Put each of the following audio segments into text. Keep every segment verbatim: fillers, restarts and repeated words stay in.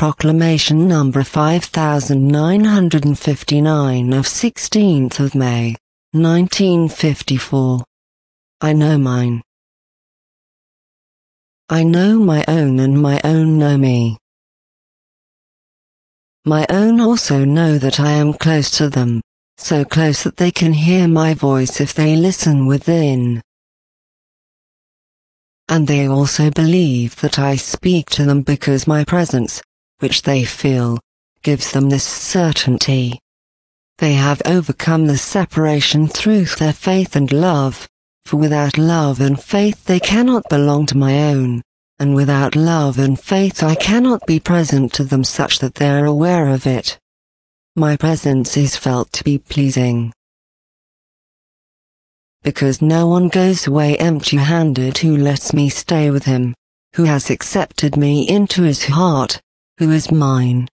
Proclamation number five thousand nine hundred fifty-nine of sixteenth of May, nineteen fifty-four. I know mine. I know my own and my own know me. My own also know that I am close to them, so close that they can hear my voice if they listen within. And they also believe that I speak to them because my presence, which they feel, gives them this certainty. They have overcome the separation through their faith and love, for without love and faith they cannot belong to my own, and without love and faith I cannot be present to them such that they are aware of it. My presence is felt to be pleasing. Because no one goes away empty-handed who lets me stay with him, who has accepted me into his heart, who is mine.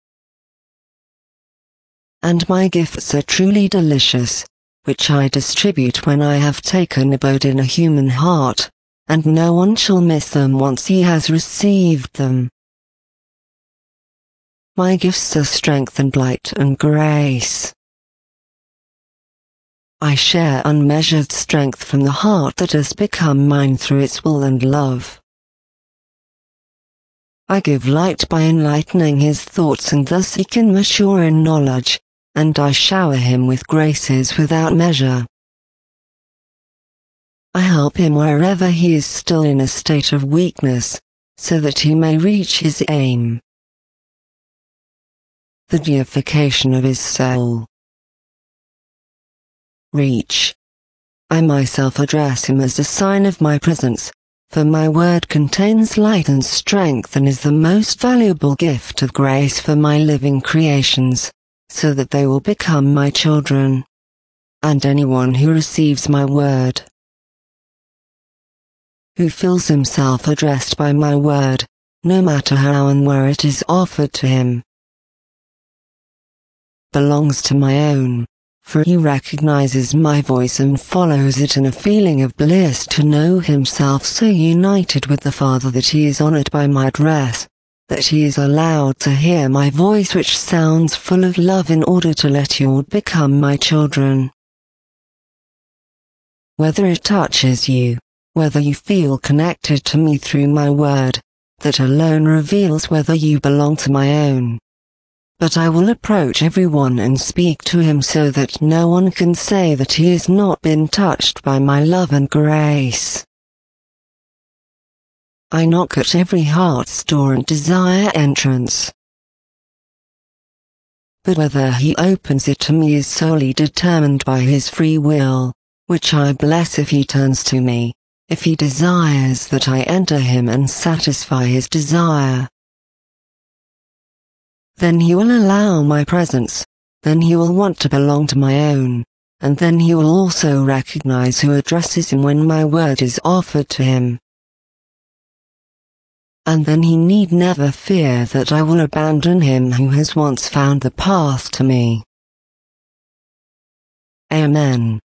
And my gifts are truly delicious, which I distribute when I have taken abode in a human heart, and no one shall miss them once he has received them. My gifts are strength and light and grace. I share unmeasured strength from the heart that has become mine through its will and love. I give light by enlightening his thoughts and thus he can mature in knowledge, and I shower him with graces without measure. I help him wherever he is still in a state of weakness, so that he may reach his aim. The deification of his soul. Reach. I myself address him as a sign of my presence, for my word contains light and strength and is the most valuable gift of grace for my living creations, so that they will become my children. And anyone who receives my word, who feels himself addressed by my word, no matter how and where it is offered to him, belongs to my own. For he recognizes my voice and follows it in a feeling of bliss to know himself so united with the Father that he is honored by my address, that he is allowed to hear my voice which sounds full of love in order to let you all become my children. Whether it touches you, whether you feel connected to me through my word, that alone reveals whether you belong to my own. But I will approach everyone and speak to him so that no one can say that he has not been touched by my love and grace. I knock at every heart's door and desire entrance. But whether he opens it to me is solely determined by his free will, which I bless if he turns to me, if he desires that I enter him and satisfy his desire. Then he will allow my presence, then he will want to belong to my own, and then he will also recognize who addresses him when my word is offered to him. And then he need never fear that I will abandon him who has once found the path to me. Amen.